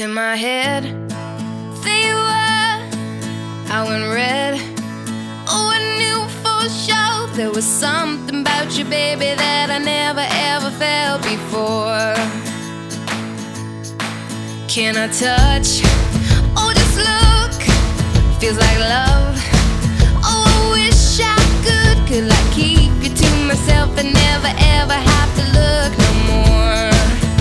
to my head. There you were, I went red. Oh, I knew for sure there was something about you, baby, that I never ever felt before. Can I touch? Oh, just look, feels like love. Oh, I wish I could like keep you to myself and never ever have to look no more.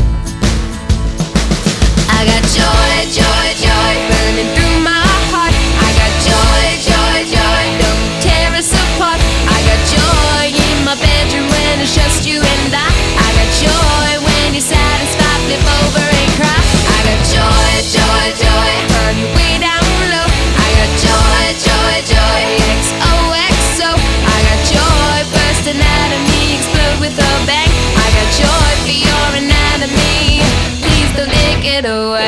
I got joy, joy, joy burning through my heart. I got joy, joy, joy, don't tear us apart. I got joy in my bedroom when it's just you and I got joy when you're satisfied, flip over and cry. I got joy, joy, joy, honey, way down low. I got joy, joy, joy, XOXO. I got joy bursting out of me, explode with a bang. I got joy for your anatomy, please don't take it away.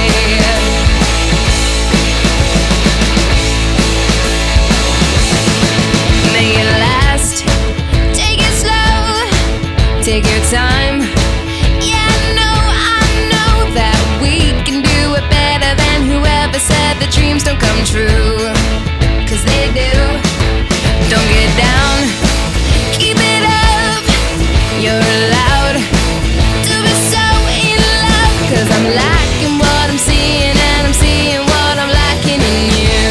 Make it last, take it slow, take your time. Yeah, I know that we can do it better than whoever said the dreams don't come true, 'cause they do. Don't get down, keep it up, you're allowed to be so in love, 'cause I'm liking what I'm seeing and I'm seeing what I'm liking in you.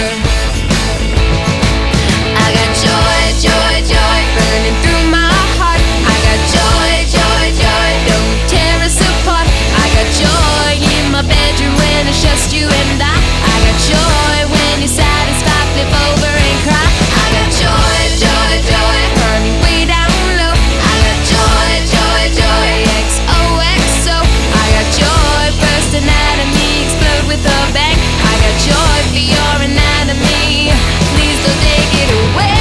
I got joy, joy, joy burning through my heart. I got joy, joy, joy, don't tear us apart. I got joy in my bedroom when it's just you and I got joy when you're satisfied, flip over and cry. I got joy, joy, joy, honey, way down low. I got joy, joy, joy, XOXO. I got joy bursting out of me, explode with a bang. I got joy for your anatomy, please don't take it away.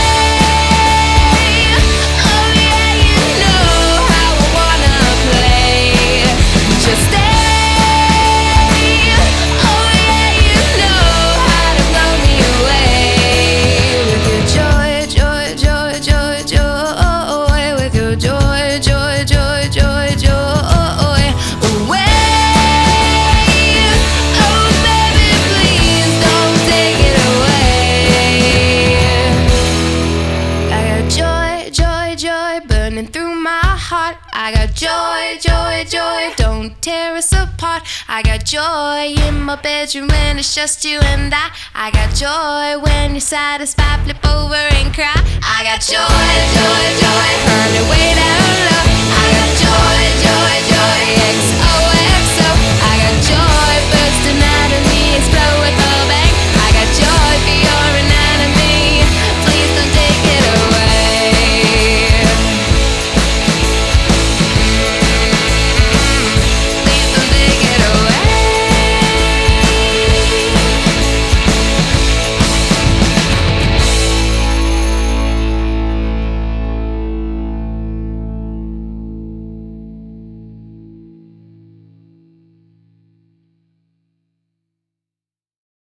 Oh yeah, you know how I wanna play, just stay. Oh yeah, you know how to blow me away with your joy, joy, joy, joy, joy, with your joy, joy, joy, joy, joy away. Oh baby, please don't take it away. I got joy, joy, joy burning through my heart. I got joy, joy, joy, don't tear us apart. I got joy in my bedroom when it's just you and I got joy when you're satisfied, flip over and cry. I got joy, joy, joy, honey, way down low. I got joy, joy, joy,